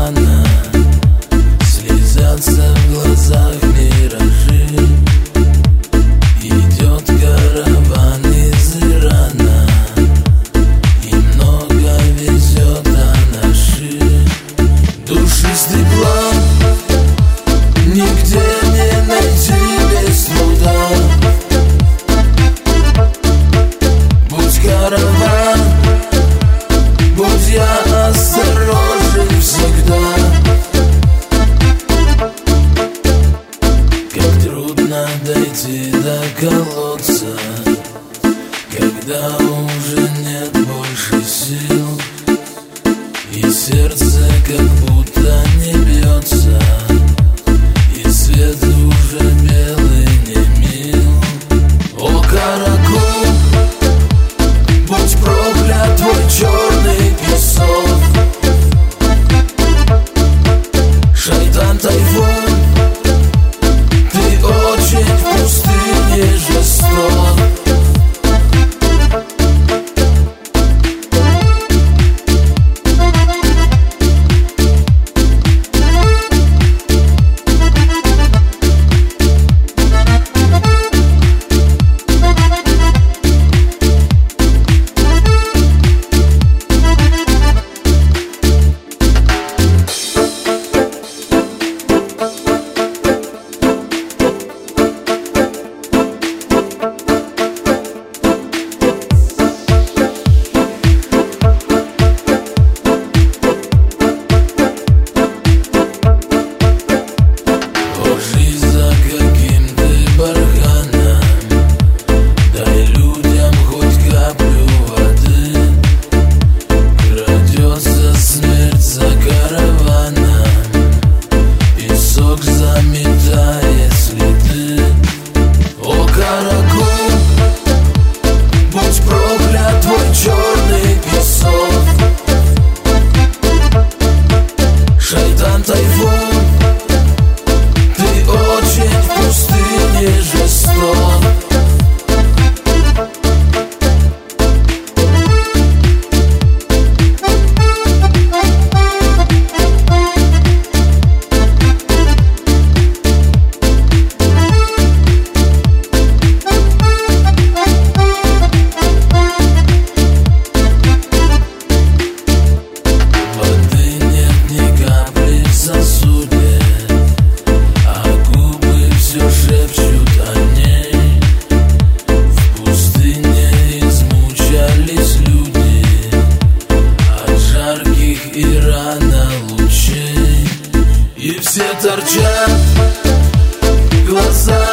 рано, слезятся в глазах миражи. Идет караван из Ирана, и много везет анаши. Душистый план нигде не найти без труда. Будь караван, будь я осторожен всегда. Как трудно дойти до колодца, когда уже нет больше сил, и сердце как будто не бьется, и свет уже белый не мил. О, каракул, будь проклят твой черный песок. Шайтан тайфун, ты очень в пустыне жесток. Заметая следы. О, каракул, будь проклят твой черный песок. Шайтан тайфун, ты очень в пустыне жесток. И рано лучей, и все торчат глаза.